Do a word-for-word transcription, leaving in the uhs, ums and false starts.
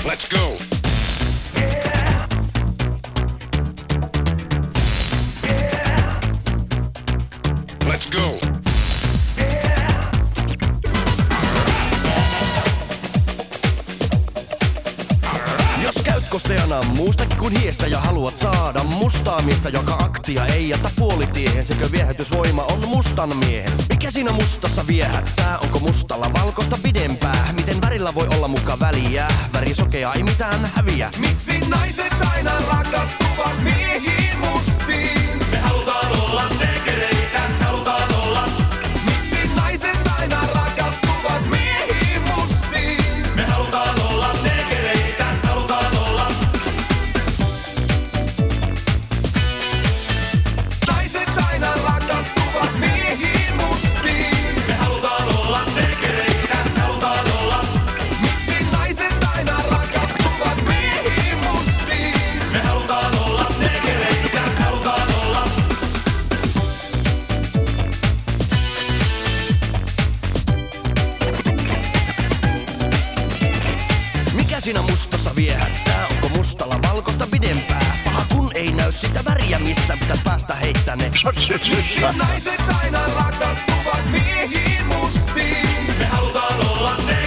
Let's go. Let's go. Jos käyt kosteana muustakin kuin hiestä ja haluat saada mustaa miestä, joka aktia ei jätä puolitiehen, sekö viehätysvoima on mustan miehen? Mikä siinä mustassa viehättää? Onko mustalla valkoista pidempää? Miten värillä voi olla muka väliä? Väri sokea ei mitään häviä. Miksi naiset aina rakastuvat miehiin mustiin? Me halutaan olla negereitä, halutaan olla. Miksi naiset aina rakastuvat miehiin mustiin? Me halutaan olla negereitä, halutaan olla. Naiset aina rakastuvat miehiin mustiin. Me halutaan olla negereitä, halutaan olla. Miksi naiset aina rakastuvat miehiin mustiin? Me halutaan olla negereitä, halutaan olla. Mikä siinä mustassa viehättää? Onko mustalla valkoista pidempää? Paha kun ei näy sitä väriä, missä pitäis päästä heittää ne. Miksi naiset aina rakastuvat miehiin mustiin? Me halutaan olla ne.